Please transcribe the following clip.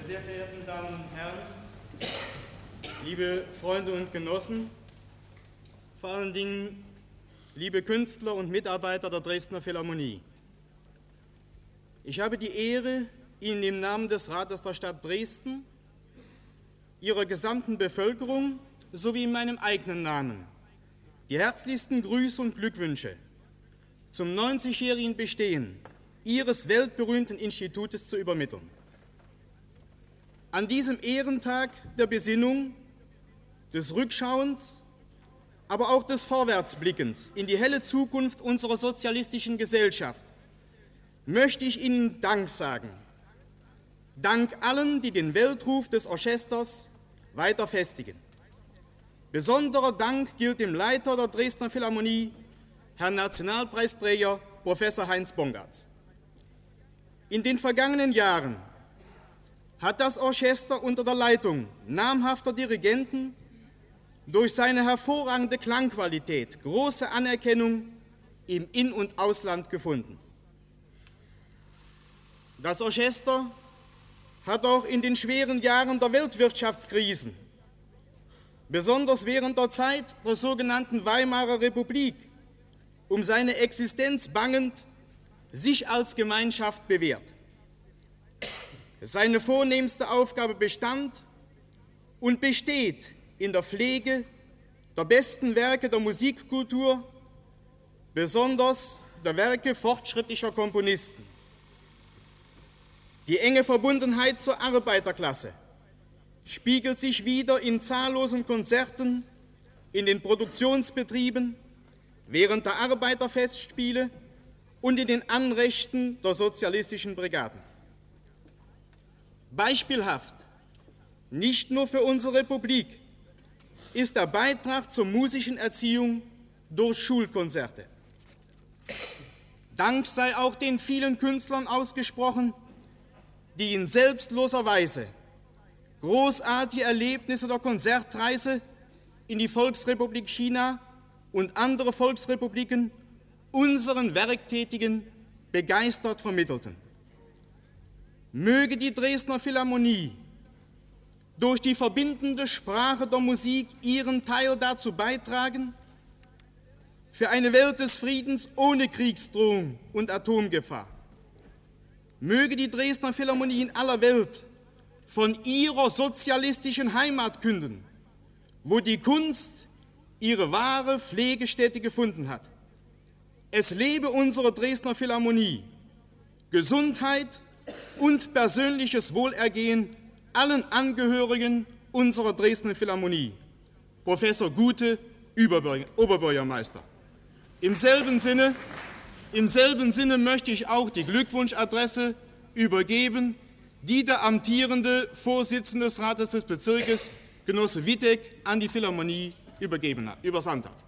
sehr verehrten Damen und Herren, liebe Freunde und Genossen, vor allen Dingen liebe Künstler und Mitarbeiter der Dresdner Philharmonie. Ich habe die Ehre, Ihnen im Namen des Rates der Stadt Dresden, Ihrer gesamten Bevölkerung sowie in meinem eigenen Namen die herzlichsten Grüße und Glückwünsche zum 90-jährigen Bestehen Ihres weltberühmten Institutes zu übermitteln. An diesem Ehrentag der Besinnung, des Rückschauens, aber auch des Vorwärtsblickens in die helle Zukunft unserer sozialistischen Gesellschaft möchte ich Ihnen Dank sagen. Dank allen, die den Weltruf des Orchesters weiter festigen. Besonderer Dank gilt dem Leiter der Dresdner Philharmonie, Herrn Nationalpreisträger Professor Heinz Bongartz. In den vergangenen Jahren hat das Orchester unter der Leitung namhafter Dirigenten durch seine hervorragende Klangqualität große Anerkennung im In- und Ausland gefunden. Das Orchester hat auch in den schweren Jahren der Weltwirtschaftskrisen, besonders während der Zeit der sogenannten Weimarer Republik, um seine Existenz bangend, sich als Gemeinschaft bewährt. Seine vornehmste Aufgabe bestand und besteht in der Pflege der besten Werke der Musikkultur, besonders der Werke fortschrittlicher Komponisten. Die enge Verbundenheit zur Arbeiterklasse spiegelt sich wider in zahllosen Konzerten, in den Produktionsbetrieben, während der Arbeiterfestspiele und in den Anrechten der sozialistischen Brigaden. Beispielhaft, nicht nur für unsere Republik, ist der Beitrag zur musischen Erziehung durch Schulkonzerte. Dank sei auch den vielen Künstlern ausgesprochen, die in selbstloser Weise großartige Erlebnisse der Konzertreise in die Volksrepublik China und andere Volksrepubliken unseren Werktätigen begeistert vermittelten. Möge die Dresdner Philharmonie durch die verbindende Sprache der Musik ihren Teil dazu beitragen, für eine Welt des Friedens ohne Kriegsdrohung und Atomgefahr. Möge die Dresdner Philharmonie in aller Welt von ihrer sozialistischen Heimat künden, wo die Kunst ihre wahre Pflegestätte gefunden hat. Es lebe unsere Dresdner Philharmonie, Gesundheit und persönliches Wohlergehen allen Angehörigen unserer Dresdner Philharmonie. Professor Gute, Oberbürgermeister. Im selben Sinne möchte ich auch die Glückwunschadresse übergeben, die der amtierende Vorsitzende des Rates des Bezirkes, Genosse Wittek, an die Philharmonie übersandt hat.